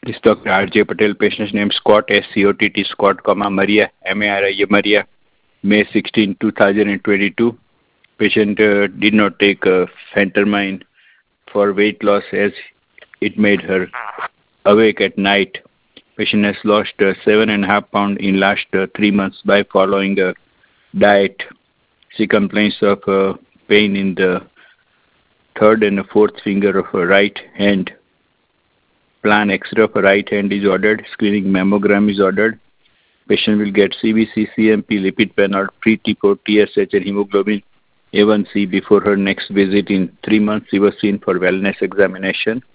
This Dr. R.J. Patel, patient's name Scott, SCOTT, Scott, Maria, MARIA, Maria, May 16, 2022. Patient did not take phentermine for weight loss as it made her awake at night. Patient has lost 7.5 pounds in last 3 months by following a diet. She complains of pain in the third and fourth finger of her right hand. Plan X-ray of her right hand is ordered. Screening mammogram is ordered. Patient will get CBC, CMP, lipid panel, free T4, TSH, and hemoglobin A1C before her next visit in 3 months. She was seen for wellness examination.